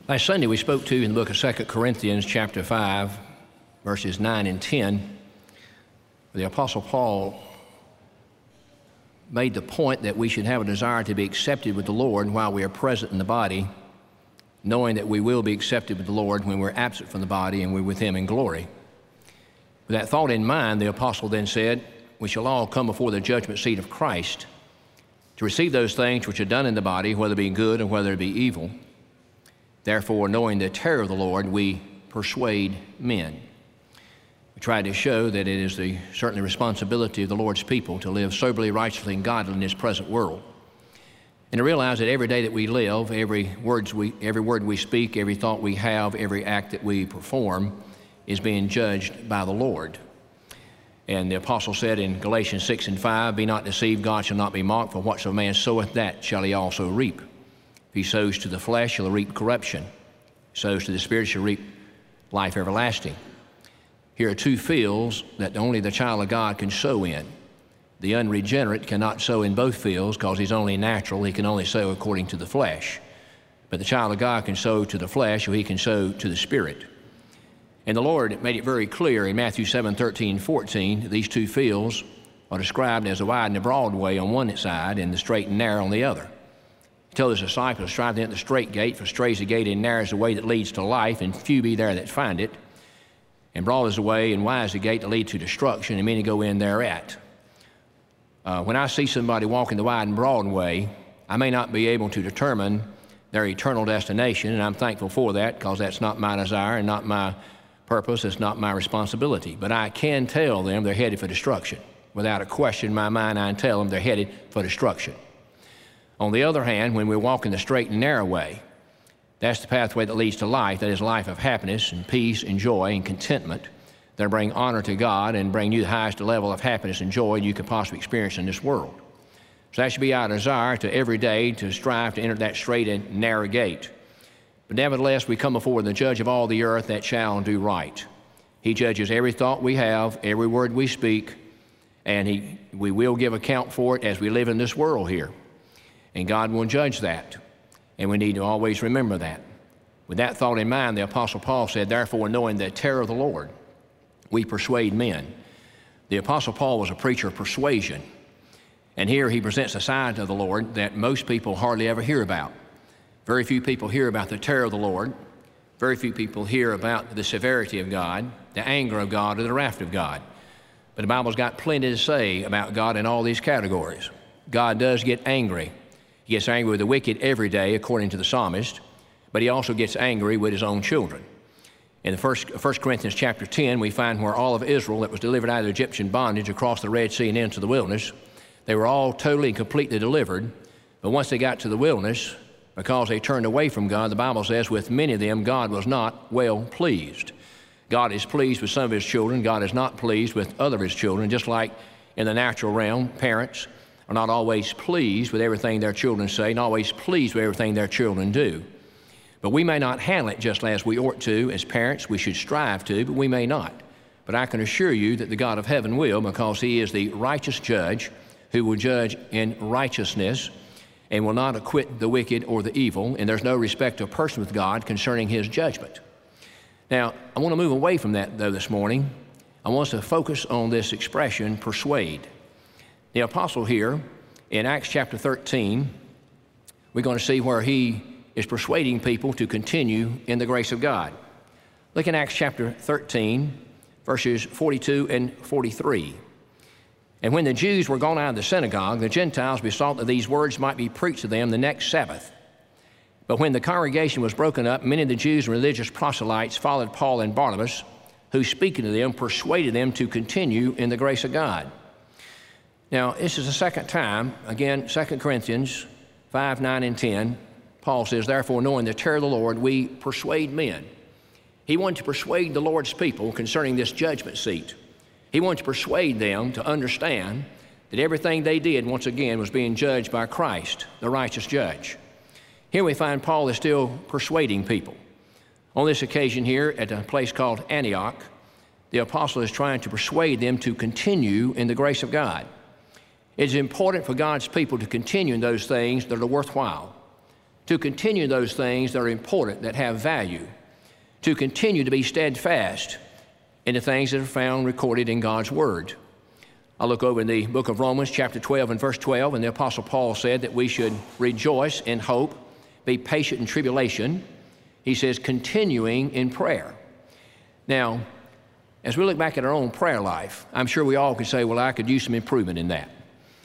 Last Sunday we spoke to you in the book of 2 Corinthians chapter 5, verses 9 and 10. The Apostle Paul made the point that we should have a desire to be accepted with the Lord while we are present in the body, knowing that we will be accepted with the Lord when we're absent from the body and we're with Him in glory. With that thought in mind, the Apostle then said, we shall all come before the judgment seat of Christ to receive those things which are done in the body, whether it be good or whether it be evil. Therefore, knowing the terror of the Lord, we persuade men. We tried to show that it is the certainly responsibility of the Lord's people to live soberly, righteously, and godly in this present world. And to realize that every day that we live, every word we speak, every thought we have, every act that we perform is being judged by the Lord. And the Apostle said in Galatians 6 and 5, be not deceived, God shall not be mocked, for whatsoever man soweth, that shall he also reap. If he sows to the flesh, he'll reap corruption. If he sows to the Spirit, he'll reap life everlasting. Here are two fields that only the child of God can sow in. The unregenerate cannot sow in both fields because he's only natural. He can only sow according to the flesh. But the child of God can sow to the flesh, or he can sow to the Spirit. And the Lord made it very clear in Matthew 7:13, 14, these two fields are described as the wide and the broad way on one side and the straight and narrow on the other. He told his disciples, strive to enter the straight gate, for straight is the gate and narrow is the way that leads to life, and few be there that find it. And broad is the way and wide is the gate that leads to destruction, and many go in thereat. When I see somebody walking the wide and broad way, I may not be able to determine their eternal destination, and I'm thankful for that because that's not my desire and not my purpose. It's not my responsibility. But I can tell them they're headed for destruction. Without a question in my mind, I can tell them they're headed for destruction. On the other hand, when we're walking the straight and narrow way, that's the pathway that leads to life. That is a life of happiness and peace and joy and contentment that'll bring honor to God and bring you the highest level of happiness and joy you could possibly experience in this world. So that should be our desire to every day to strive to enter that straight and narrow gate. But nevertheless, we come before the judge of all the earth that shall do right. He judges every thought we have, every word we speak, and we will give account for it as we live in this world here. And God will judge that, and we need to always remember that. With that thought in mind, the Apostle Paul said, therefore, knowing the terror of the Lord, we persuade men. The Apostle Paul was a preacher of persuasion, and here he presents a side of the Lord that most people hardly ever hear about. Very few people hear about the terror of the Lord. Very few people hear about the severity of God, the anger of God, or the wrath of God. But the Bible's got plenty to say about God in all these categories. God does get angry. He gets angry with the wicked every day, according to the psalmist, but he also gets angry with his own children. In the 1 Corinthians chapter 10, we find where all of Israel that was delivered out of Egyptian bondage across the Red Sea and into the wilderness, they were all totally and completely delivered. But once they got to the wilderness, because they turned away from God, the Bible says with many of them, God was not well pleased. God is pleased with some of His children. God is not pleased with other of His children, just like in the natural realm, parents are not always pleased with everything their children say, not always pleased with everything their children do. But we may not handle it just as we ought to as parents. We should strive to, but we may not. But I can assure you that the God of heaven will, because He is the righteous judge who will judge in righteousness and will not acquit the wicked or the evil, and there's no respect of person with God concerning His judgment. Now, I want to move away from that, though, this morning. I want us to focus on this expression, persuade. The apostle here, in Acts chapter 13, we're going to see where he is persuading people to continue in the grace of God. Look in Acts chapter 13, verses 42 and 43. And when the Jews were gone out of the synagogue, the Gentiles besought that these words might be preached to them the next Sabbath. But when the congregation was broken up, many of the Jews and religious proselytes followed Paul and Barnabas, who, speaking to them, persuaded them to continue in the grace of God. Now, this is the second time, again, 2 Corinthians 5, 9, and 10, Paul says, therefore, knowing the terror of the Lord, we persuade men. He wanted to persuade the Lord's people concerning this judgment seat. He wanted to persuade them to understand that everything they did, once again, was being judged by Christ, the righteous judge. Here we find Paul is still persuading people. On this occasion here at a place called Antioch, the apostle is trying to persuade them to continue in the grace of God. It is important for God's people to continue in those things that are worthwhile, to continue those things that are important, that have value, to continue to be steadfast in the things that are found recorded in God's Word. I look over in the book of Romans, chapter 12 and verse 12, and the Apostle Paul said that we should rejoice in hope, be patient in tribulation. He says, continuing in prayer. Now, as we look back at our own prayer life, I'm sure we all could say, well, I could use some improvement in that.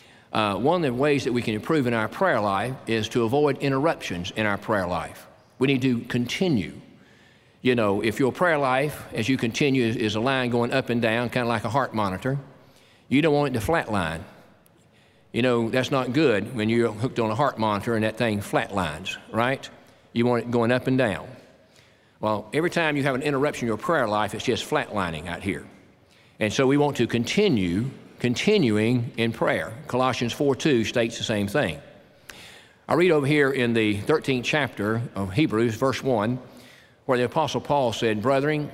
One of the ways that we can improve in our prayer life is to avoid interruptions in our prayer life. We need to continue. You know, if your prayer life, as you continue, is a line going up and down, kind of like a heart monitor, you don't want it to flatline. You know, that's not good when you're hooked on a heart monitor and that thing flatlines, right? You want it going up and down. Well, every time you have an interruption in your prayer life, it's just flatlining out here. And so we want to continuing in prayer. Colossians 4:2 states the same thing. I read over here in the 13th chapter of Hebrews, verse 1, where the Apostle Paul said, brethren,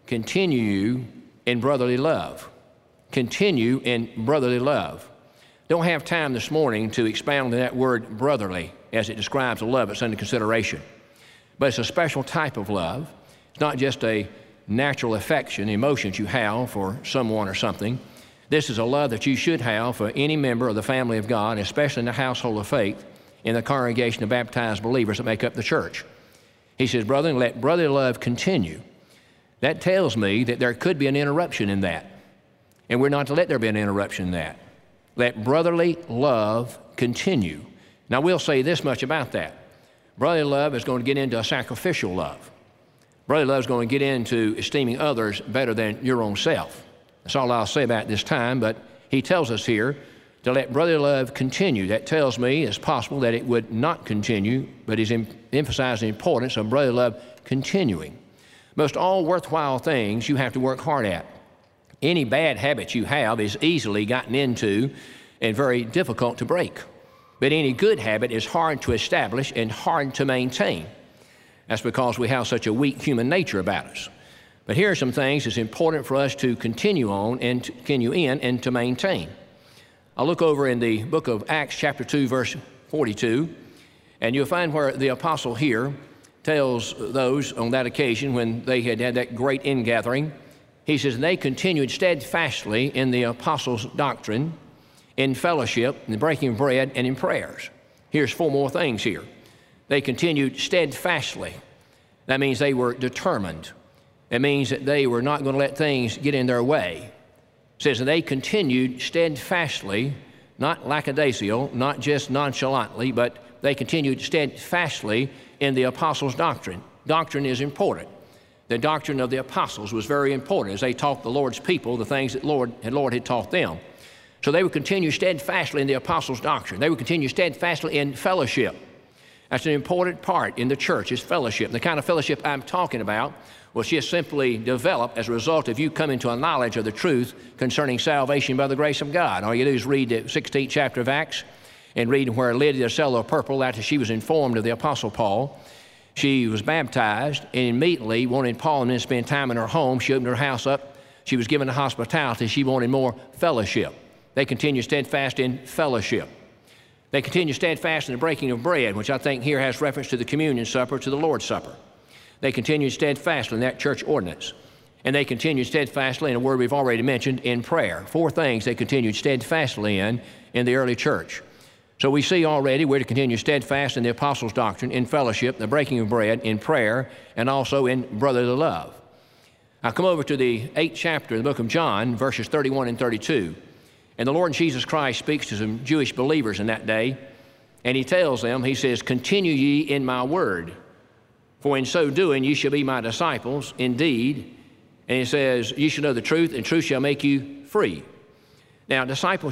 continue in brotherly love. Continue in brotherly love. Don't have time this morning to expound on that word brotherly as it describes the love that's under consideration. But it's a special type of love. It's not just a natural affection, emotions you have for someone or something. This is a love that you should have for any member of the family of God, especially in the household of faith, in the congregation of baptized believers that make up the church. He says, brethren, let brotherly love continue. That tells me that there could be an interruption in that. And we're not to let there be an interruption in that. Let brotherly love continue. Now, we'll say this much about that. Brotherly love is going to get into a sacrificial love. Brotherly love is going to get into esteeming others better than your own self. That's all I'll say about this time, but he tells us here to let brotherly love continue. That tells me it's possible that it would not continue, but he's emphasizing the importance of brotherly love continuing. Most all worthwhile things you have to work hard at. Any bad habit you have is easily gotten into and very difficult to break. But any good habit is hard to establish and hard to maintain. That's because we have such a weak human nature about us. But here are some things that's important for us to continue on and to continue in and to maintain. I'll look over in the book of Acts chapter 2, verse 42, and you'll find where the apostle here tells those on that occasion when they had that great ingathering. He says, they continued steadfastly in the apostles' doctrine, in fellowship, in the breaking of bread, and in prayers. Here's 4 more things here. They continued steadfastly. That means they were determined. It means that they were not going to let things get in their way. It says that they continued steadfastly, not lackadaisical, not just nonchalantly, but they continued steadfastly in the apostles' doctrine. Doctrine is important. The doctrine of the apostles was very important as they taught the Lord's people the things that the Lord had taught them. So they would continue steadfastly in the apostles' doctrine. They would continue steadfastly in fellowship. That's an important part in the church, is fellowship. The kind of fellowship I'm talking about was just simply developed as a result of you coming to a knowledge of the truth concerning salvation by the grace of God. All you do is read the 16th chapter of Acts and read where Lydia, the seller of purple, after she was informed of the Apostle Paul, she was baptized and immediately wanted Paul and then spend time in her home. She opened her house up. She was given the hospitality. She wanted more fellowship. They continued steadfast in fellowship. They continued steadfast in the breaking of bread, which I think here has reference to the communion supper, to the Lord's Supper. They continued steadfastly in that church ordinance. And they continued steadfastly in a word we've already mentioned, in prayer. 4 things they continued steadfastly in the early church. So we see already we're to continue steadfast in the apostles' doctrine, in fellowship, the breaking of bread, in prayer, and also in brotherly love. I'll come over to the 8th chapter of the book of John, verses 31 and 32. And the Lord Jesus Christ speaks to some Jewish believers in that day, and he tells them, he says, continue ye in my word, for in so doing ye shall be my disciples indeed. And he says, ye shall know the truth, and truth shall make you free. Now,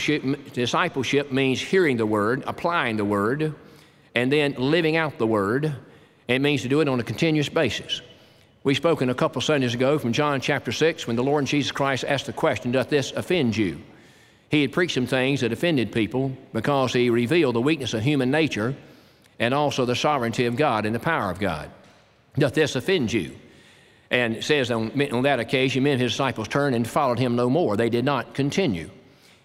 discipleship means hearing the word, applying the word, and then living out the word. It means to do it on a continuous basis. We spoke a couple Sundays ago from John chapter 6 when the Lord Jesus Christ asked the question, doth this offend you? He had preached some things that offended people because he revealed the weakness of human nature and also the sovereignty of God and the power of God. Doth this offend you? And it says on that occasion, many of his disciples turned and followed him no more. They did not continue.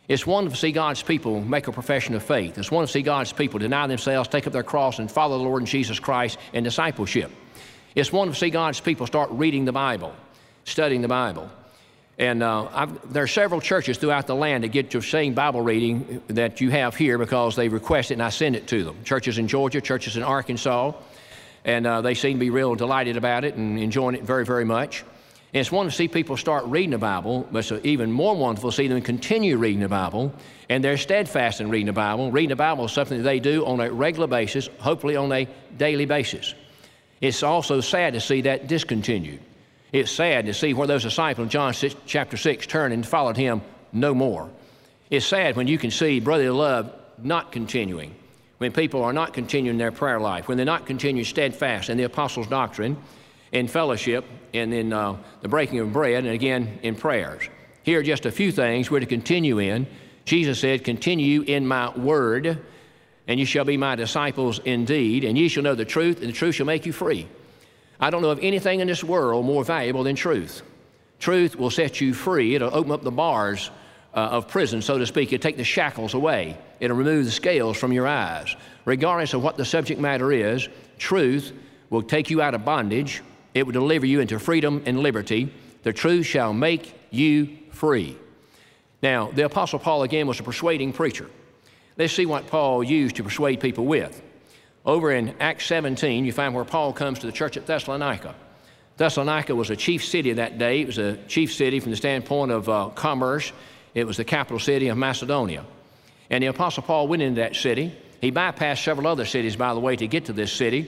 It's wonderful to see God's people make a profession of faith. It's wonderful to see God's people deny themselves, take up their cross, and follow the Lord Jesus Christ in discipleship. It's wonderful to see God's people start reading the Bible, studying the Bible. And there are several churches throughout the land that get to same Bible reading that you have here because they request it and I send it to them. Churches in Georgia, churches in Arkansas, and they seem to be real delighted about it and enjoying it very, very much. And it's wonderful to see people start reading the Bible, but it's even more wonderful to see them continue reading the Bible, and they're steadfast in reading the Bible. Reading the Bible is something that they do on a regular basis, hopefully on a daily basis. It's also sad to see that discontinued. It's sad to see where those disciples in John chapter 6 turned and followed him no more. It's sad when you can see brotherly love not continuing, when people are not continuing their prayer life, when they're not continuing steadfast in the apostles' doctrine, in fellowship, and in the breaking of bread, and again in prayers. Here are just a few things we're to continue in. Jesus said, continue in my word, and you shall be my disciples indeed, and ye shall know the truth, and the truth shall make you free. I don't know of anything in this world more valuable than truth. Truth will set you free. It'll open up the bars of prison, so to speak. It'll take the shackles away. It'll remove the scales from your eyes. Regardless of what the subject matter is, truth will take you out of bondage. It will deliver you into freedom and liberty. The truth shall make you free. Now, the Apostle Paul, again, was a persuading preacher. Let's see what Paul used to persuade people with. Over in Acts 17, you find where Paul comes to the church at Thessalonica. Thessalonica was a chief city that day. It was a chief city from the standpoint of commerce. It was the capital city of Macedonia. And the Apostle Paul went into that city. He bypassed several other cities, by the way, to get to this city.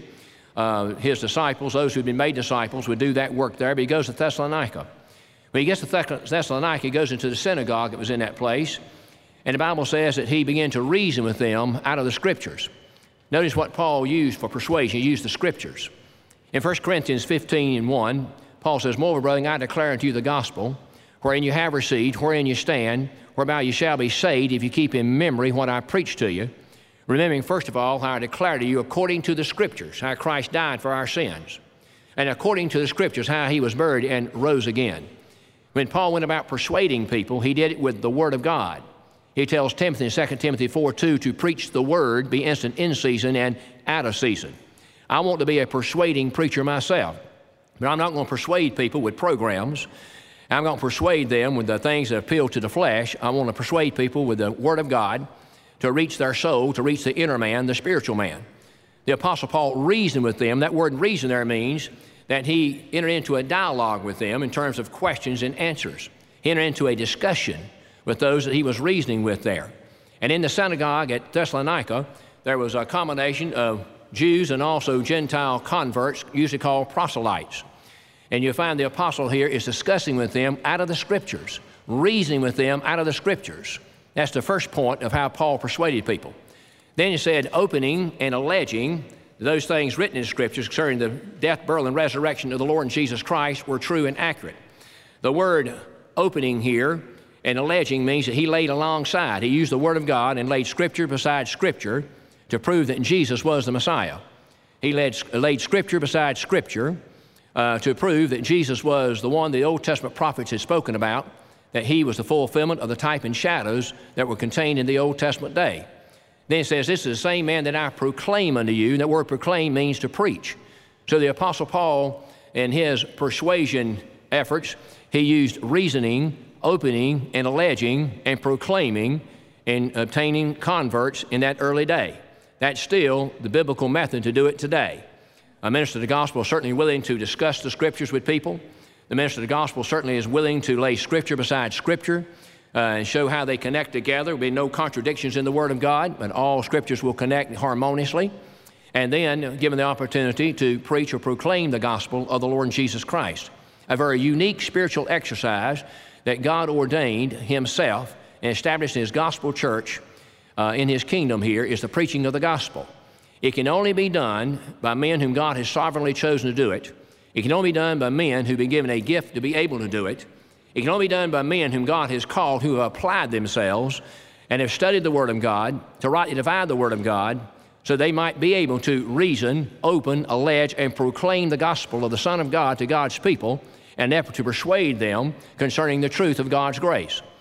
His disciples, those who had been made disciples, would do that work there, but he goes to Thessalonica. When he gets to Thessalonica, he goes into the synagogue that was in that place, and the Bible says that he began to reason with them out of the Scriptures. Notice what Paul used for persuasion. He used the Scriptures. In 1 Corinthians 15:1, Paul says, moreover, brethren, I declare unto you the gospel, wherein you have received, wherein you stand, whereby you shall be saved, if you keep in memory what I preached to you, remembering, first of all, how I declare to you according to the Scriptures, how Christ died for our sins, and according to the Scriptures, how he was buried and rose again. When Paul went about persuading people, he did it with the Word of God. He tells Timothy in 2 Timothy 4:2 to preach the Word, be instant in season and out of season. I want to be a persuading preacher myself, but I'm not going to persuade people with programs. I'm going to persuade them with the things that appeal to the flesh. I want to persuade people with the Word of God to reach their soul, to reach the inner man, the spiritual man. The Apostle Paul reasoned with them. That word reason there means that he entered into a dialogue with them in terms of questions and answers. He entered into a discussion with those that he was reasoning with there. And in the synagogue at Thessalonica, there was a combination of Jews and also Gentile converts, usually called proselytes. And you'll find the apostle here is discussing with them out of the Scriptures, reasoning with them out of the Scriptures. That's the first point of how Paul persuaded people. Then he said, opening and alleging those things written in the Scriptures concerning the death, burial, and resurrection of the Lord Jesus Christ were true and accurate. The word opening here and alleging means that he laid alongside. He used the Word of God and laid Scripture beside Scripture to prove that Jesus was the Messiah. He laid Scripture beside Scripture to prove that Jesus was the one the Old Testament prophets had spoken about, that he was the fulfillment of the type and shadows that were contained in the Old Testament day. Then it says, this is the same man that I proclaim unto you. And that word proclaim means to preach. So the Apostle Paul, in his persuasion efforts, he used reasoning, opening, and alleging, and proclaiming, and obtaining converts in that early day. That's still the biblical method to do it today. A minister of the gospel is certainly willing to discuss the Scriptures with people. The minister of the gospel certainly is willing to lay Scripture beside Scripture and show how they connect together. There will be no contradictions in the Word of God, but all Scriptures will connect harmoniously. And then given the opportunity to preach or proclaim the gospel of the Lord Jesus Christ. A very unique spiritual exercise that God ordained himself and established in his gospel church in his kingdom here is the preaching of the gospel. It can only be done by men whom God has sovereignly chosen to do it. It can only be done by men who've been given a gift to be able to do it. It can only be done by men whom God has called, who have applied themselves and have studied the Word of God to rightly divide the Word of God so they might be able to reason, open, allege, and proclaim the gospel of the Son of God to God's people in an effort to persuade them concerning the truth of God's grace.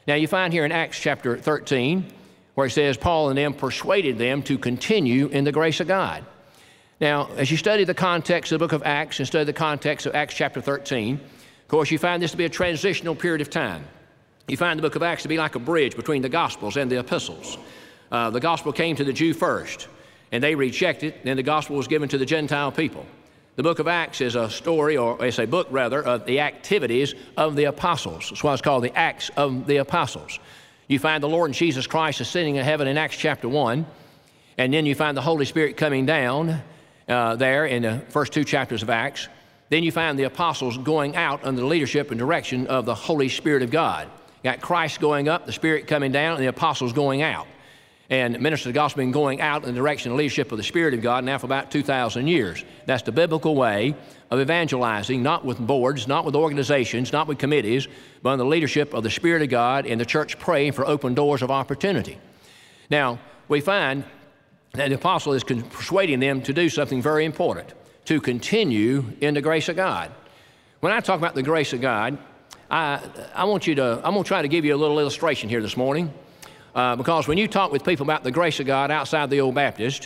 Now you find here in Acts chapter 13, where it says, Paul and them persuaded them to continue in the grace of God. Now, as you study the context of the book of Acts and study the context of Acts chapter 13, of course, you find this to be a transitional period of time. You find the book of Acts to be like a bridge between the Gospels and the epistles. The gospel came to the Jew first, and they rejected it. Then the gospel was given to the Gentile people. The book of Acts is a story, or it's a book rather, of the activities of the apostles. That's why it's called the Acts of the Apostles. You find the Lord Jesus Christ ascending in heaven in Acts chapter 1, and then you find the Holy Spirit coming down there in the first 2 chapters of Acts. Then you find the apostles going out under the leadership and direction of the Holy Spirit of God. You got Christ going up, the Spirit coming down, and the apostles going out. And ministers of the gospel been going out in the direction and leadership of the Spirit of God now for about 2,000 years. That's the biblical way of evangelizing, not with boards, not with organizations, not with committees, but under the leadership of the Spirit of God and the church praying for open doors of opportunity. Now, we find that the apostle is persuading them to do something very important, to continue in the grace of God. When I talk about the grace of God, I'm going to try to give you a little illustration here this morning. Because when you talk with people about the grace of God outside the old Baptist,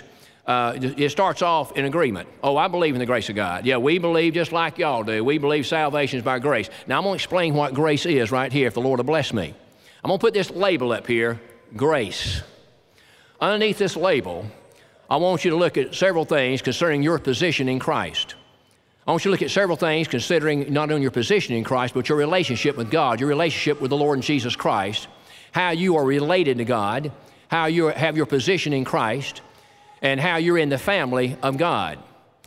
it starts off in agreement. Oh, I believe in the grace of God. Yeah, we believe just like y'all do. We believe salvation is by grace. Now, I'm going to explain what grace is right here, if the Lord will bless me. I'm going to put this label up here, grace. Underneath this label, I want you to look at several things concerning your position in Christ. I want you to look at several things considering not only your position in Christ, but your relationship with God, your relationship with the Lord Jesus Christ, how you are related to God, how you have your position in Christ, and how you're in the family of God.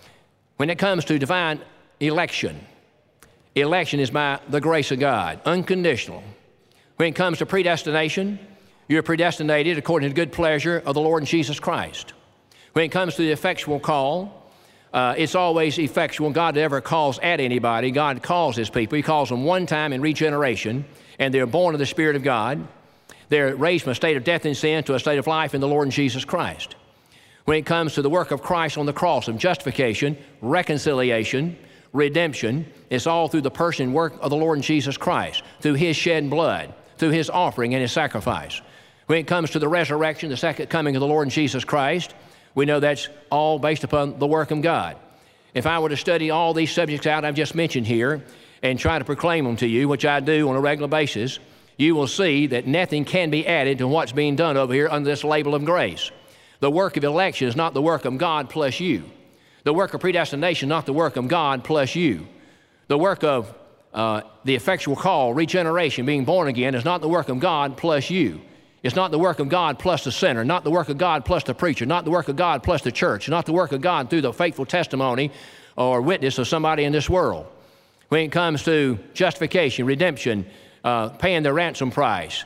When it comes to divine election, election is by the grace of God, unconditional. When it comes to predestination, you're predestinated according to the good pleasure of the Lord Jesus Christ. When it comes to the effectual call, it's always effectual. God never calls at anybody. God calls His people. He calls them one time in regeneration, and they're born of the Spirit of God. They're raised from a state of death and sin to a state of life in the Lord Jesus Christ. When it comes to the work of Christ on the cross of justification, reconciliation, redemption, it's all through the person and work of the Lord Jesus Christ, through His shed blood, through His offering and His sacrifice. When it comes to the resurrection, the second coming of the Lord Jesus Christ, we know that's all based upon the work of God. If I were to study all these subjects out I've just mentioned here and try to proclaim them to you, which I do on a regular basis, you will see that nothing can be added to what's being done over here under this label of grace. The work of election is not the work of God plus you. The work of predestination is not the work of God plus you. The work of the effectual call, regeneration, being born again, is not the work of God plus you. It's not the work of God plus the sinner, not the work of God plus the preacher, not the work of God plus the church, not the work of God through the faithful testimony or witness of somebody in this world. When it comes to justification, redemption, paying the ransom price,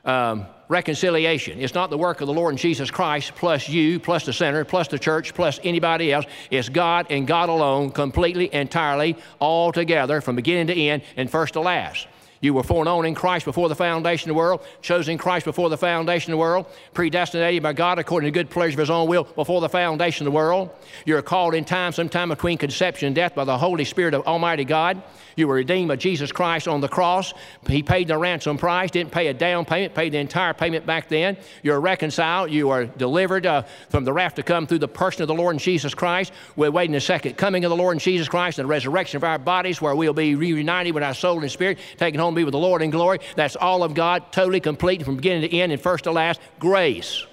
reconciliation. It's not the work of the Lord Jesus Christ plus you, plus the sinner, plus the church, plus anybody else. It's God and God alone, completely, entirely, all together, from beginning to end and first to last. You were foreknown in Christ before the foundation of the world, chosen in Christ before the foundation of the world, predestinated by God according to the good pleasure of His own will before the foundation of the world. You're called in time, sometime between conception and death, by the Holy Spirit of Almighty God. You were redeemed by Jesus Christ on the cross. He paid the ransom price, didn't pay a down payment, paid the entire payment back then. You're reconciled. You are delivered from the wrath to come through the person of the Lord Jesus Christ. We're waiting the second coming of the Lord Jesus Christ and the resurrection of our bodies, where we'll be reunited with our soul and spirit, taken home to be with the Lord in glory. That's all of God, totally complete from beginning to end and first to last. Grace.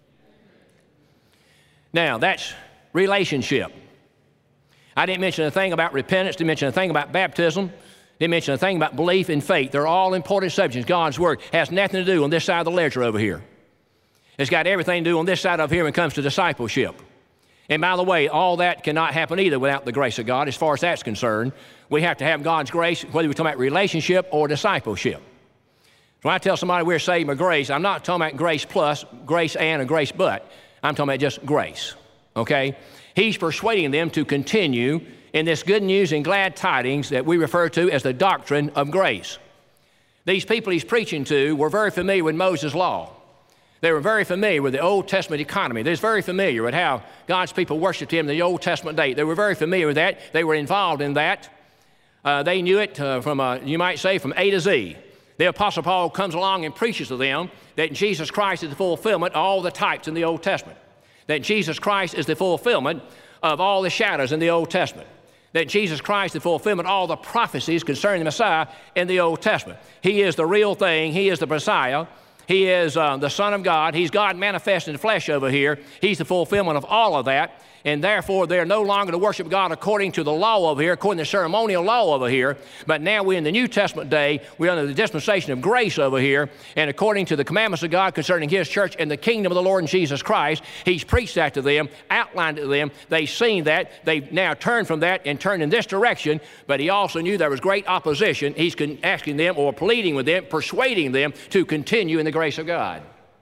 Now, that's relationship. I didn't mention a thing about repentance, didn't mention a thing about baptism, didn't mention a thing about belief and faith. They're all important subjects. God's Word has nothing to do on this side of the ledger over here. It's got everything to do on this side of here when it comes to discipleship. And by the way, all that cannot happen either without the grace of God. As far as that's concerned, we have to have God's grace, whether we're talking about relationship or discipleship. So when I tell somebody we're saved by grace, I'm not talking about grace plus, grace and, or grace but. I'm talking about just grace, okay? He's persuading them to continue in this good news and glad tidings that we refer to as the doctrine of grace. These people he's preaching to were very familiar with Moses' law. They were very familiar with the Old Testament economy. They were very familiar with how God's people worshiped Him in the Old Testament day. They were very familiar with that. They were involved in that. They knew it from, you might say, from A to Z. The Apostle Paul comes along and preaches to them that Jesus Christ is the fulfillment of all the types in the Old Testament, that Jesus Christ is the fulfillment of all the shadows in the Old Testament, that Jesus Christ is the fulfillment of all the prophecies concerning the Messiah in the Old Testament. He is the real thing. He is the Messiah. He is the Son of God. He's God manifest in the flesh over here. He's the fulfillment of all of that. And therefore, they're no longer to worship God according to the law over here, according to the ceremonial law over here. But now we're in the New Testament day. We're under the dispensation of grace over here. And according to the commandments of God concerning His church and the kingdom of the Lord and Jesus Christ, He's preached that to them, outlined it to them. They've seen that. They've now turned from that and turned in this direction. But He also knew there was great opposition. He's asking them or pleading with them, persuading them to continue in the grace of God.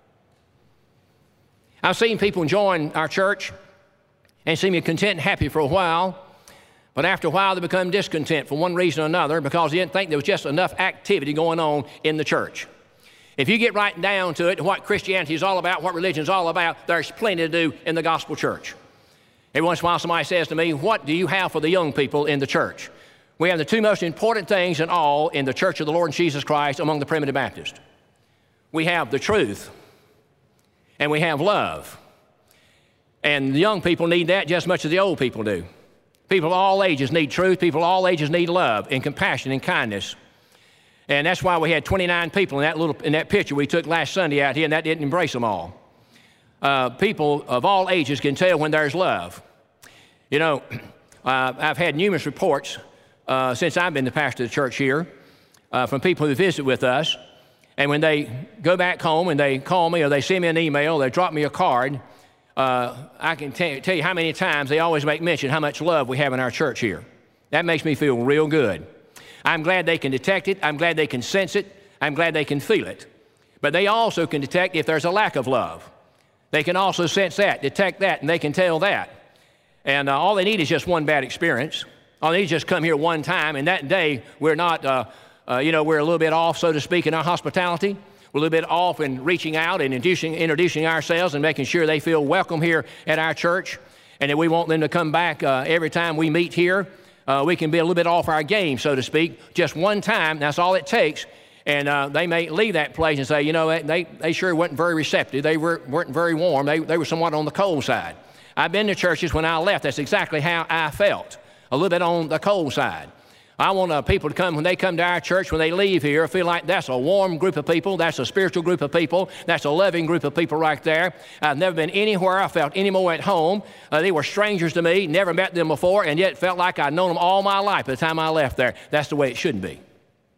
I've seen people join our church and seem content and happy for a while, but after a while they become discontent for one reason or another because they didn't think there was just enough activity going on in the church. If you get right down to it, what Christianity is all about, what religion is all about, there's plenty to do in the gospel church. Every once in a while somebody says to me, what do you have for the young people in the church? We have the two most important things in all in the church of the Lord Jesus Christ among the primitive Baptists. We have the truth and we have love. And the young people need that just as much as the old people do. People of all ages need truth. People of all ages need love and compassion and kindness. And that's why we had 29 people in that picture we took last Sunday out here, and that didn't embrace them all. People of all ages can tell when there's love. You know, I've had numerous reports since I've been the pastor of the church here from people who visit with us. And when they go back home and they call me or they send me an email, they drop me a card, I can tell you how many times they always make mention how much love we have in our church here. That makes me feel real good. I'm glad they can detect it. I'm glad they can sense it. I'm glad they can feel it. But they also can detect if there's a lack of love. They can also sense that, detect that, and they can tell that. And all they need is just one bad experience. All they need is just come here one time, and that day we're not, we're a little bit off, so to speak, in our hospitality. We're a little bit off in reaching out and introducing ourselves and making sure they feel welcome here at our church, and that we want them to come back every time we meet here. We can be a little bit off our game, so to speak, just one time. That's all it takes. And they may leave that place and say, you know, they sure weren't very receptive. They weren't very warm. They were somewhat on the cold side. I've been to churches when I left. That's exactly how I felt, a little bit on the cold side. I want people to come, when they come to our church, when they leave here, feel like that's a warm group of people, that's a spiritual group of people, that's a loving group of people right there. I've never been anywhere I felt any more at home. They were strangers to me, never met them before, and yet felt like I'd known them all my life by the time I left there. That's the way it should be.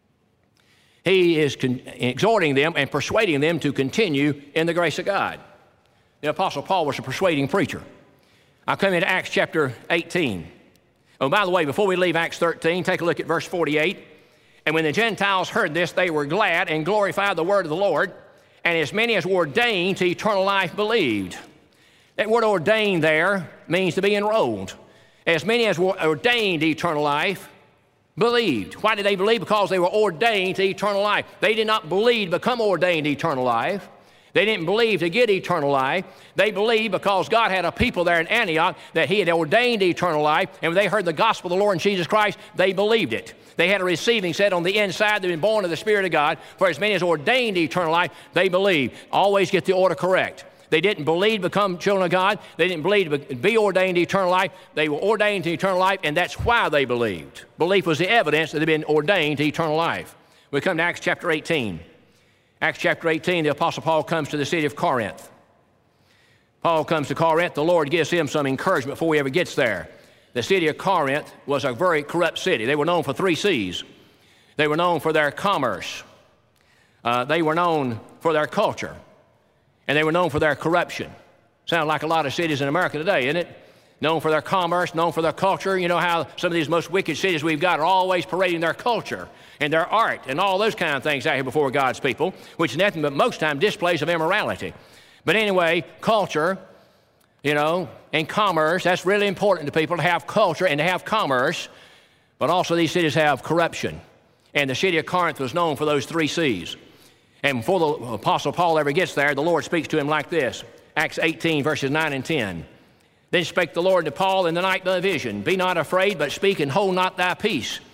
He is exhorting them and persuading them to continue in the grace of God. The Apostle Paul was a persuading preacher. I come into Acts chapter 18. Oh, by the way, before we leave Acts 13, take a look at verse 48. And when the Gentiles heard this, they were glad and glorified the word of the Lord, and as many as were ordained to eternal life believed. That word ordained there means to be enrolled. As many as were ordained to eternal life believed. Why did they believe? Because they were ordained to eternal life. They did not believe to become ordained to eternal life. They didn't believe to get eternal life. They believed because God had a people there in Antioch that He had ordained eternal life, and when they heard the gospel of the Lord Jesus Christ, they believed it. They had a receiving set on the inside. They've been born of the Spirit of God. For as many as ordained eternal life, they believed. Always get the order correct. They didn't believe to become children of God. They didn't believe to be ordained to eternal life. They were ordained to eternal life, and that's why they believed. Belief was the evidence that they'd been ordained to eternal life. We come to Acts chapter 18. Acts chapter 18, the Apostle Paul comes to the city of Corinth. Paul comes to Corinth. The Lord gives him some encouragement before he ever gets there. The city of Corinth was a very corrupt city. They were known for 3 C's. They were known for their commerce. They were known for their culture. And they were known for their corruption. Sounds like a lot of cities in America today, isn't it? Known for their commerce, known for their culture. You know how some of these most wicked cities we've got are always parading their culture and their art and all those kind of things out here before God's people, which is nothing but most time displays of immorality. But anyway, culture, you know, and commerce, that's really important to people to have culture and to have commerce. But also these cities have corruption. And the city of Corinth was known for those 3 C's. And before the Apostle Paul ever gets there, the Lord speaks to him like this. Acts 18, verses 9 and 10. Then spake the Lord to Paul in the night by vision, Be not afraid, but speak and hold not thy peace,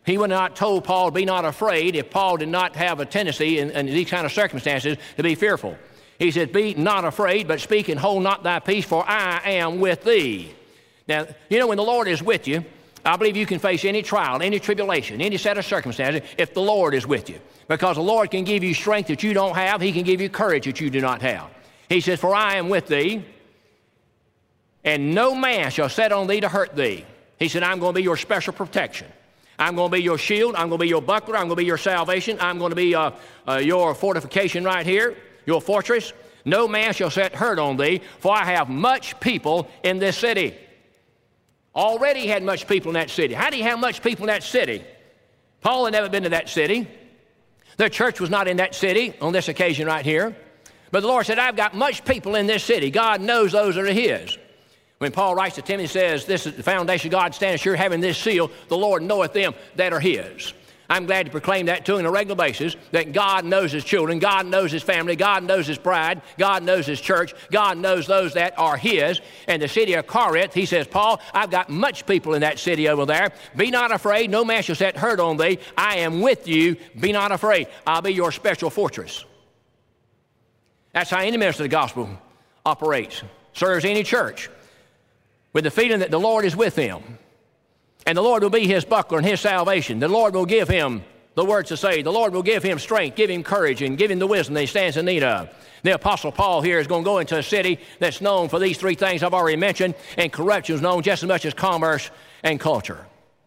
He would not told Paul, be not afraid, if Paul did not have a tendency in these kind of circumstances to be fearful. He said, be not afraid, but speak and hold not thy peace, for I am with thee. Now, you know, when the Lord is with you, I believe you can face any trial, any tribulation, any set of circumstances if the Lord is with you. Because the Lord can give you strength that you don't have. He can give you courage that you do not have. He says, for I am with thee, and no man shall set on thee to hurt thee. He said, I'm going to be your special protection. I'm going to be your shield. I'm going to be your buckler. I'm going to be your salvation. I'm going to be your fortification right here, your fortress. No man shall set hurt on thee, for I have much people in this city. Already had much people in that city. How do you have much people in that city? Paul had never been to that city. The church was not in that city on this occasion right here. But the Lord said, I've got much people in this city. God knows those that are his. When Paul writes to Timothy, he says, this is the foundation of God stands sure, having this seal, the Lord knoweth them that are his. I'm glad to proclaim that to him on a regular basis, that God knows his children, God knows his family, God knows his bride, God knows his church, God knows those that are his. And the city of Corinth, he says, Paul, I've got much people in that city over there. Be not afraid, no man shall set hurt on thee. I am with you, be not afraid. I'll be your special fortress. That's how any minister of the gospel operates, serves any church, with the feeling that the Lord is with him. And the Lord will be his buckler and his salvation. The Lord will give him the words to say. The Lord will give him strength, give him courage, and give him the wisdom that he stands in need of. The Apostle Paul here is going to go into a city that's known for these three things I've already mentioned, and corruption is known just as much as commerce and culture.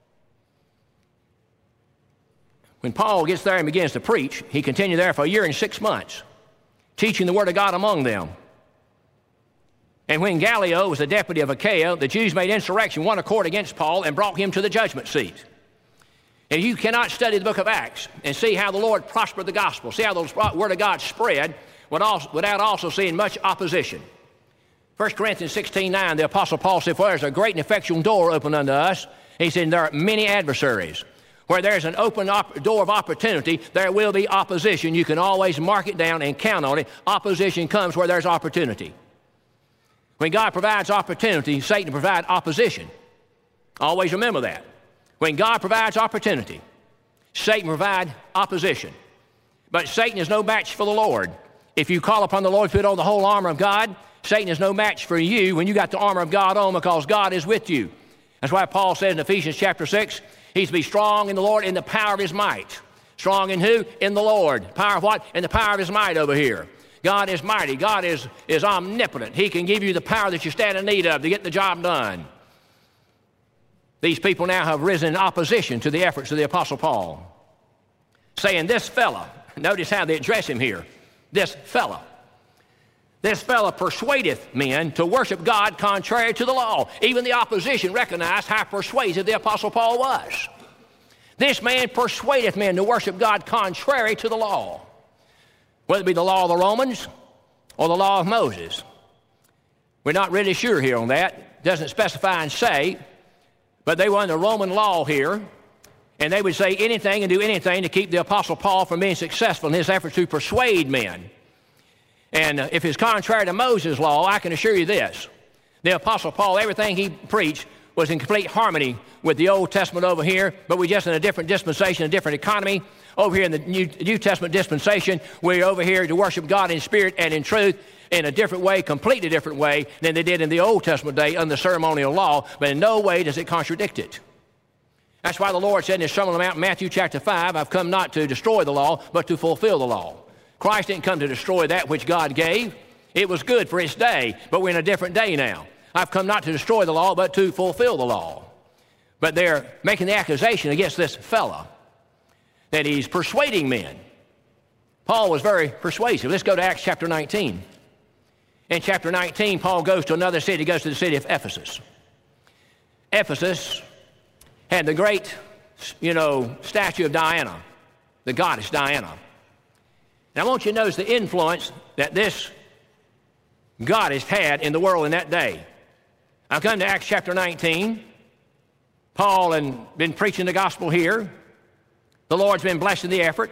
When Paul gets there and begins to preach, he continued there for a year and 6 months, teaching the Word of God among them. And when Gallio was the deputy of Achaia, the Jews made insurrection, one accord against Paul, and brought him to the judgment seat. And you cannot study the book of Acts and see how the Lord prospered the gospel, see how the Word of God spread without also seeing much opposition. 1 Corinthians 16:9, the Apostle Paul said, for there's a great and effectual door open unto us. He said, there are many adversaries. Where there's an open door of opportunity, there will be opposition. You can always mark it down and count on it. Opposition comes where there's opportunity. When God provides opportunity, Satan provides opposition. Always remember that. When God provides opportunity, Satan provides opposition. But Satan is no match for the Lord. If you call upon the Lord to put on the whole armor of God, Satan is no match for you when you got the armor of God on, because God is with you. That's why Paul says in Ephesians chapter 6, he's to be strong in the Lord in the power of his might. Strong in who? In the Lord. Power of what? In the power of his might over here. God is mighty. God is omnipotent. He can give you the power that you stand in need of to get the job done. These people now have risen in opposition to the efforts of the Apostle Paul, saying, this fella, notice how they address him here, this fella persuadeth men to worship God contrary to the law. Even the opposition recognized how persuasive the Apostle Paul was. This man persuadeth men to worship God contrary to the law. Whether it be the law of the Romans or the law of Moses. We're not really sure here on that. It doesn't specify and say, but they were under Roman law here, and they would say anything and do anything to keep the Apostle Paul from being successful in his efforts to persuade men. And if it's contrary to Moses' law, I can assure you this. The Apostle Paul, everything he preached was in complete harmony with the Old Testament over here, but we're just in a different dispensation, a different economy. Over here in the New Testament dispensation, we're over here to worship God in spirit and in truth in a different way, completely different way than they did in the Old Testament day under the ceremonial law, but in no way does it contradict it. That's why the Lord said in his Sermon on the Mount, Matthew chapter 5, I've come not to destroy the law, but to fulfill the law. Christ didn't come to destroy that which God gave. It was good for its day, but we're in a different day now. I've come not to destroy the law, but to fulfill the law. But they're making the accusation against this fella that he's persuading men. Paul was very persuasive. Let's go to Acts chapter 19. In chapter 19, Paul goes to another city. He goes to the city of Ephesus. Ephesus had the great, statue of Diana, the goddess Diana. And I want you to notice the influence that this goddess had in the world in that day. I've come to Acts chapter 19. Paul had been preaching the gospel here. The Lord's been blessing the effort.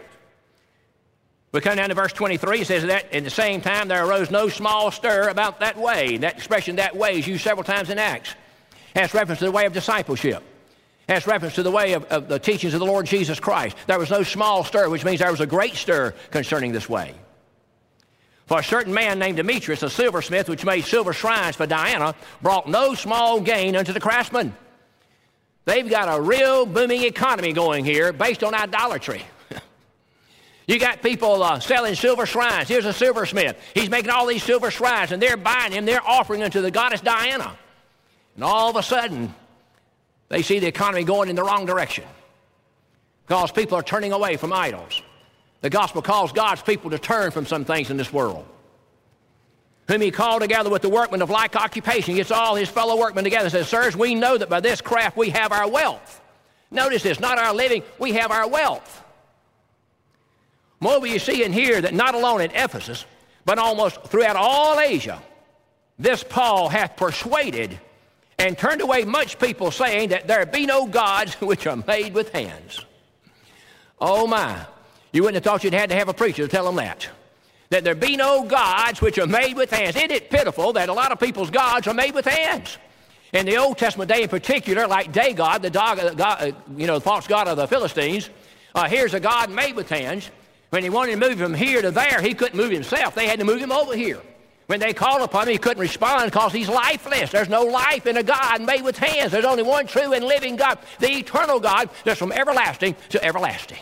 We come down to verse 23. It says that at the same time there arose no small stir about that way. That expression, that way, is used several times in Acts. It has reference to the way of discipleship. Has reference to the way of the teachings of the Lord Jesus Christ. There was no small stir, which means there was a great stir concerning this way. For a certain man named Demetrius, a silversmith, which made silver shrines for Diana, brought no small gain unto the craftsmen. They've got a real booming economy going here based on idolatry. You got people selling silver shrines. Here's a silversmith. He's making all these silver shrines, and they're buying them. They're offering them to the goddess Diana. And all of a sudden, they see the economy going in the wrong direction because people are turning away from idols. The gospel calls God's people to turn from some things in this world. Whom he called together with the workmen of like occupation, gets all his fellow workmen together and says, sirs, we know that by this craft we have our wealth. Notice this, not our living, we have our wealth. Moreover, you see and hear that not alone at Ephesus, but almost throughout all Asia, this Paul hath persuaded and turned away much people, saying that there be no gods which are made with hands. Oh my, you wouldn't have thought you'd had to have a preacher to tell them that. That there be no gods which are made with hands. Isn't it pitiful that a lot of people's gods are made with hands? In the Old Testament day in particular, like Dagon, the false god of the Philistines, here's a god made with hands. When he wanted to move from here to there, he couldn't move himself. They had to move him over here. When they called upon him, he couldn't respond because he's lifeless. There's no life in a God made with hands. There's only one true and living God, the eternal God that's from everlasting to everlasting.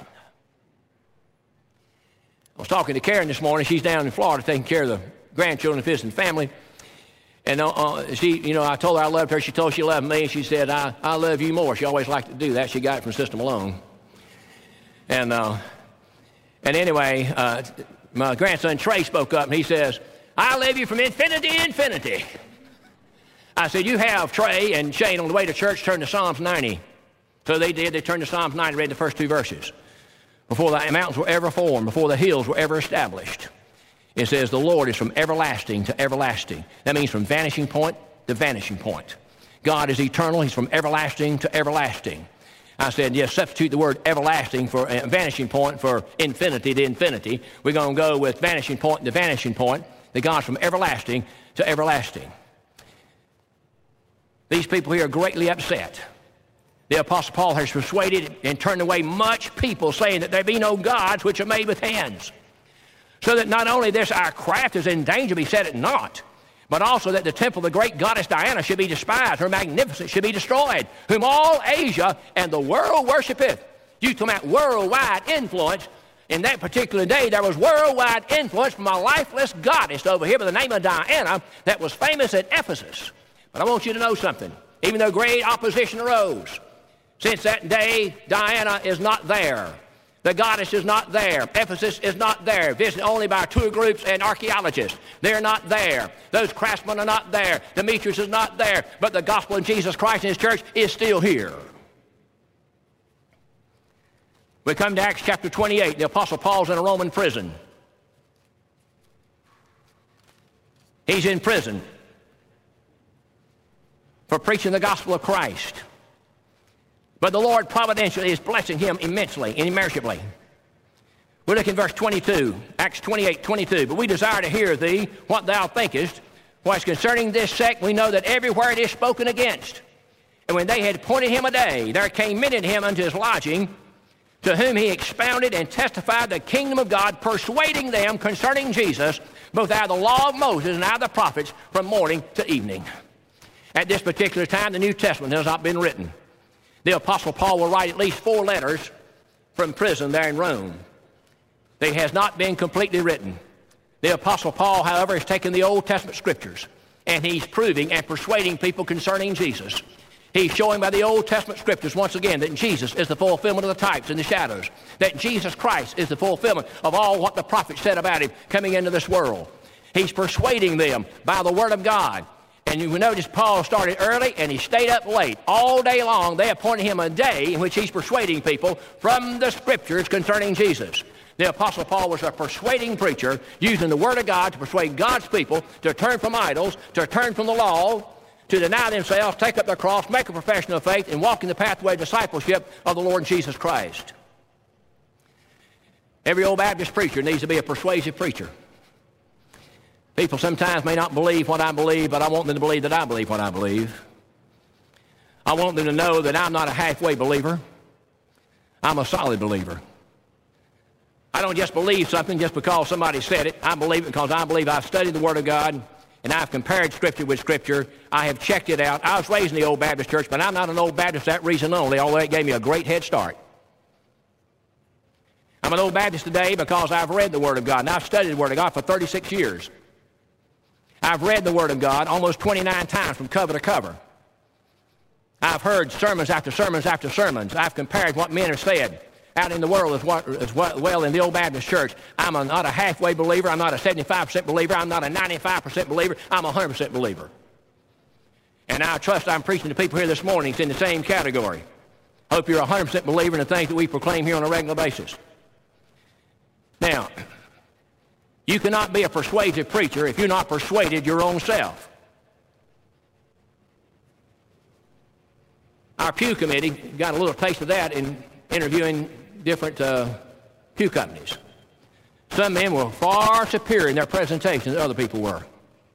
I was talking to Karen this morning. She's down in Florida taking care of the grandchildren, visiting family. And I told her I loved her. She told she loved me. And she said, I love you more. She always liked to do that. She got it from Sister Malone. And anyway, my grandson Trey spoke up and he says, I love you from infinity to infinity. I said, you have Trey and Shane on the way to church turn to Psalms 90. So they did. They turned to Psalms 90 and read the first two verses. Before the mountains were ever formed, before the hills were ever established. It says the Lord is from everlasting to everlasting. That means from vanishing point to vanishing point. God is eternal. He's from everlasting to everlasting. I said, yes, substitute the word everlasting for vanishing point for infinity to infinity. We're going to go with vanishing point to vanishing point. That God's from everlasting to everlasting. These people here are greatly upset. The Apostle Paul has persuaded and turned away much people, saying that there be no gods which are made with hands. So that not only this our craft is in danger, be set at naught, but also that the temple of the great goddess Diana should be despised, her magnificence should be destroyed, whom all Asia and the world worshipeth. You talk about worldwide influence. In that particular day, there was worldwide influence from a lifeless goddess over here by the name of Diana that was famous at Ephesus. But I want you to know something. Even though great opposition arose, since that day, Diana is not there. The goddess is not there. Ephesus is not there. Visited only by tour groups and archaeologists. They're not there. Those craftsmen are not there. Demetrius is not there. But the gospel of Jesus Christ and his church is still here. We come to Acts chapter 28. The Apostle Paul's in a Roman prison. He's in prison for preaching the gospel of Christ. But the Lord providentially is blessing him immensely and immeasurably. We look in verse 22, Acts 28, 22. But we desire to hear thee what thou thinkest. For as concerning this sect, we know that everywhere it is spoken against. And when they had appointed him a day, there came many to him unto his lodging, to whom he expounded and testified the kingdom of God, persuading them concerning Jesus, both out of the law of Moses and out of the prophets, from morning to evening. At this particular time, the New Testament has not been written. The Apostle Paul will write at least 4 letters from prison there in Rome. They has not been completely written. The Apostle Paul, however, has taken the Old Testament scriptures, and he's proving and persuading people concerning Jesus. He's showing by the Old Testament scriptures once again that Jesus is the fulfillment of the types and the shadows, that Jesus Christ is the fulfillment of all what the prophets said about him coming into this world. He's persuading them by the Word of God. And you notice Paul started early and he stayed up late. All day long they appointed him a day in which he's persuading people from the scriptures concerning Jesus. The Apostle Paul was a persuading preacher using the Word of God to persuade God's people to turn from idols, to turn from the law, to deny themselves, take up their cross, make a profession of faith, and walk in the pathway of discipleship of the Lord Jesus Christ. Every old Baptist preacher needs to be a persuasive preacher. People sometimes may not believe what I believe, but I want them to believe that I believe what I believe. I want them to know that I'm not a halfway believer. I'm a solid believer. I don't just believe something just because somebody said it. I believe it because I believe I've studied the Word of God, and I've compared Scripture with Scripture. I have checked it out. I was raised in the Old Baptist Church, but I'm not an Old Baptist for that reason only, although it gave me a great head start. I'm an Old Baptist today because I've read the Word of God, and I've studied the Word of God for 36 years. I've read the Word of God almost 29 times from cover to cover. I've heard sermons after sermons after sermons. I've compared what men have said out in the world as well in the Old Baptist Church. I'm not a halfway believer. I'm not a 75% believer. I'm not a 95% believer. I'm a 100% believer. And I trust I'm preaching to people here this morning in the same category. Hope you're a 100% believer in the things that we proclaim here on a regular basis. Now, you cannot be a persuasive preacher if you're not persuaded your own self. Our Pew Committee got a little taste of that in interviewing different pew companies. Some men were far superior in their presentation than other people were.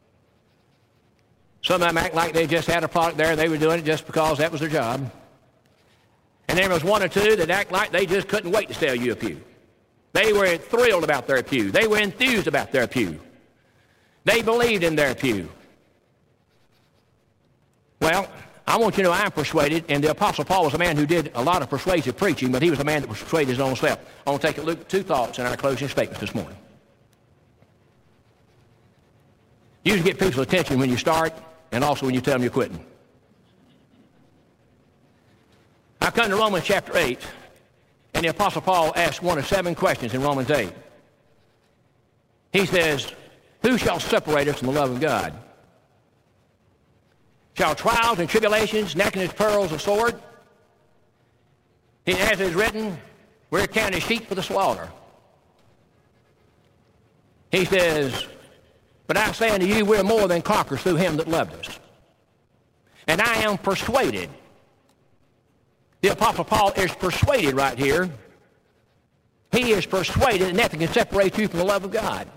Some of them act like they just had a product there. They were doing it just because that was their job. And there was one or two that act like they just couldn't wait to sell you a pew. They were thrilled about their pew. They were enthused about their pew. They believed in their pew. Well, I want you to know I'm persuaded, and the Apostle Paul was a man who did a lot of persuasive preaching, but he was a man that persuaded his own self. I want to take a look at two thoughts in our closing statements this morning. You usually get people's attention when you start, and also when you tell them you're quitting. I come to Romans chapter 8, and the Apostle Paul asks one of 7 questions in Romans 8. He says, who shall separate us from the love of God? Shall trials and tribulations, nakedness, perils, and sword? As it is written, we're counted sheep for the slaughter. He says, but I say unto you, we're more than conquerors through him that loved us. And I am persuaded. The Apostle Paul is persuaded right here. He is persuaded that nothing can separate you from the love of God.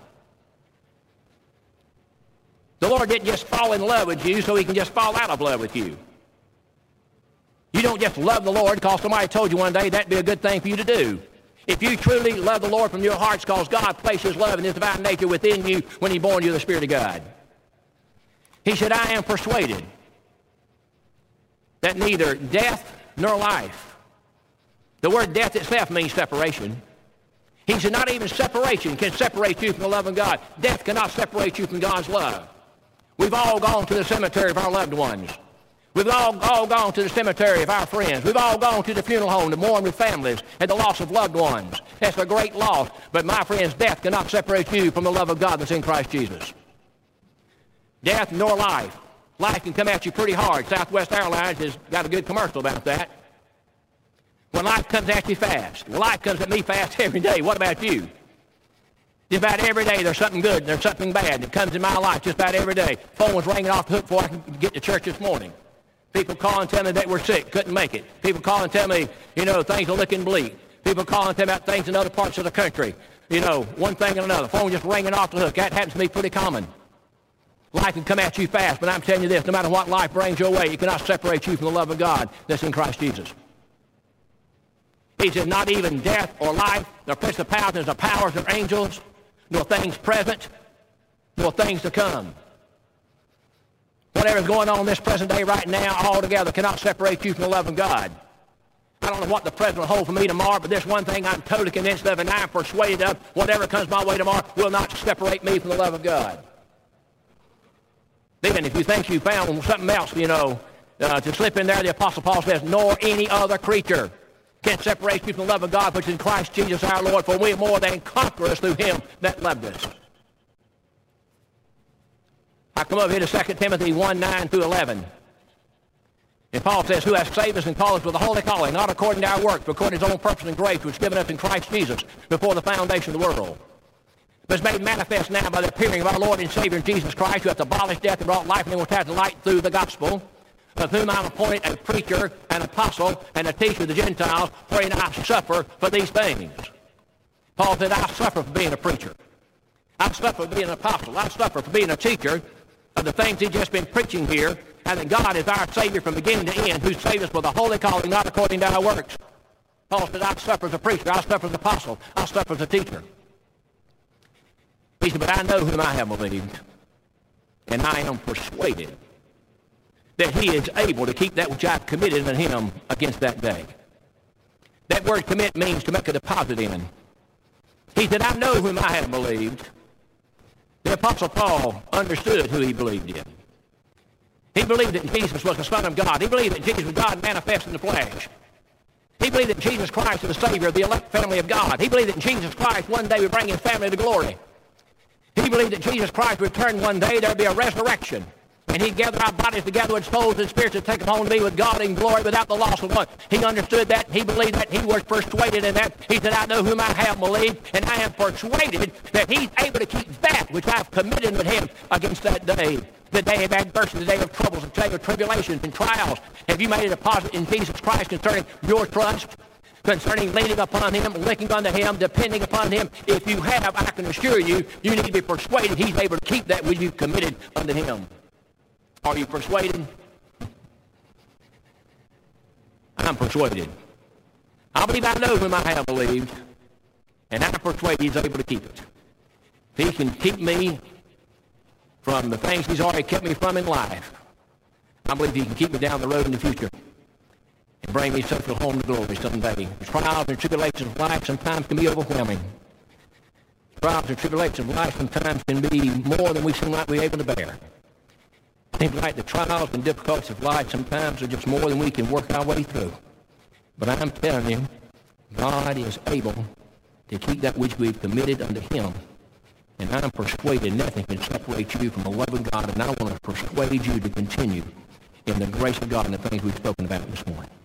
The Lord didn't just fall in love with you so he can just fall out of love with you. You don't just love the Lord because somebody told you one day that'd be a good thing for you to do. If you truly love the Lord from your hearts because God placed his love and his divine nature within you when he born you of the Spirit of God. He said, I am persuaded that neither death nor life. The word death itself means separation. He said, not even separation can separate you from the love of God. Death cannot separate you from God's love. We've all gone to the cemetery of our loved ones. We've all gone to the cemetery of our friends. We've all gone to the funeral home to mourn with families and the loss of loved ones. That's a great loss. But my friends, death cannot separate you from the love of God that's in Christ Jesus. Death nor life. Life can come at you pretty hard. Southwest Airlines has got a good commercial about that. When life comes at you fast. Well, life comes at me fast every day. What about you? Just about every day there's something good and there's something bad that comes in my life just about every day. Phone was ringing off the hook before I could get to church this morning. People call and tell me they were sick, couldn't make it. People call and tell me, things are looking bleak. People call and tell me about things in other parts of the country. One thing and another. Phone just ringing off the hook. That happens to me pretty common. Life can come at you fast, but I'm telling you this, no matter what life brings your way, it cannot separate you from the love of God that's in Christ Jesus. He said, not even death or life, nor principalities or powers or angels, nor things present, nor things to come. Whatever's going on in this present day right now, altogether cannot separate you from the love of God. I don't know what the present will hold for me tomorrow, but there's one thing I'm totally convinced of, and I'm persuaded of, whatever comes my way tomorrow will not separate me from the love of God. Even if you think you found something else, to slip in there, the Apostle Paul says, nor any other creature can separate you from the love of God which is in Christ Jesus our Lord, for we are more than conquerors through him that loved us. I come over here to 2 Timothy 1:9 through 11. And Paul says, who has saved us and called us with a holy calling, not according to our works, but according to his own purpose and grace, which is given us in Christ Jesus before the foundation of the world. But it's made manifest now by the appearing of our Lord and Savior Jesus Christ, who hath abolished death and brought life and immortality to light through the gospel, of whom I am appointed a preacher, an apostle, and a teacher of the Gentiles, wherein I suffer for these things. Paul said, I suffer for being a preacher. I suffer for being an apostle. I suffer for being a teacher of the things he's just been preaching here and that God is our Savior from beginning to end, who saved us with a holy calling, not according to our works. Paul said, I suffer as a preacher, I suffer as an apostle, I suffer as a teacher. He said, but I know whom I have believed, and I am persuaded that he is able to keep that which I've committed unto him against that day. That word commit means to make a deposit in. He said, I know whom I have believed. The Apostle Paul understood who he believed in. He believed that Jesus was the Son of God. He believed that Jesus was God manifest in the flesh. He believed that Jesus Christ is the Savior of the elect family of God. He believed that Jesus Christ one day would bring his family to glory. He believed that Jesus Christ would return one day, there would be a resurrection. And he'd gather our bodies together with souls and spirits to take them home to be with God in glory without the loss of one. He understood that. He believed that. He was persuaded in that. He said, I know whom I have believed, and I am persuaded that he's able to keep that which I've committed with him against that day. The day of adversity, the day of troubles, the day of tribulations and trials. Have you made a deposit in Jesus Christ concerning your trust? Concerning leaning upon him, looking unto him, depending upon him? If you have, I can assure you, you need to be persuaded he's able to keep that which you've committed unto him. Are you persuaded? I'm persuaded. I believe I know whom I have believed, and I'm persuaded he's able to keep it. He can keep me from the things he's already kept me from in life. I believe he can keep me down the road in the future and bring me safely home to glory someday. The trials and tribulations of life sometimes can be overwhelming. Trials and tribulations of life sometimes can be more than we seem like we're able to bear. Seems like the trials and difficulties of life sometimes are just more than we can work our way through. But I'm telling you, God is able to keep that which we've committed unto him. And I'm persuaded nothing can separate you from the love of God, and I want to persuade you to continue in the grace of God and the things we've spoken about this morning.